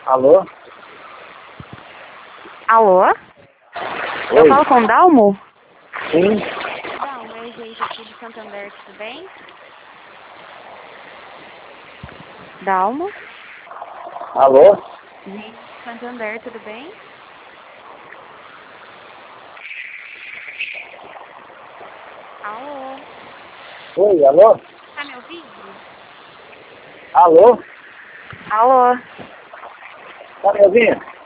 Alô? Alô? Eu Oi? falo com o Dalmo? Sim? Dalmo, é gente aqui de Santander, tudo bem? Dalmo? Alô? Gente de Santander, tudo bem? Alô? Oi, alô? Tá me ouvindo? Alô? Alô? Tá me ouvindo?